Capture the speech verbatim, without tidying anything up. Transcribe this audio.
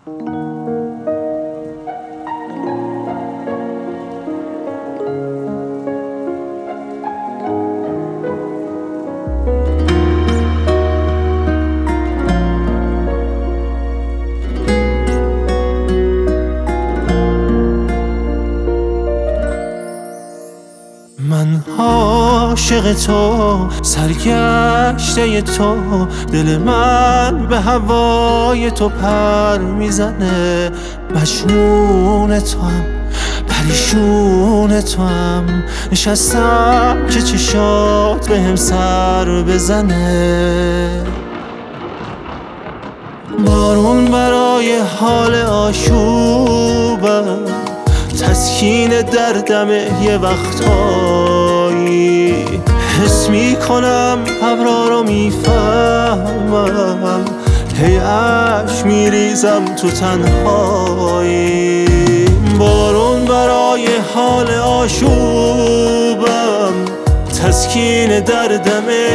من عاشق تو، سرگشته تو، دل من به هوای تو پر میزنه. مجنون تو هم، پریشون تو هم، نشستم که چشات بهم سر بزنه. بارون برای حال آشوبم، تسکین دردمه یه وقتایی. حس میکنم ابرا رو میفهمم، هی عشق میریزم تو تنهایی. بارون برای حال آشوبم، تسکین دردمه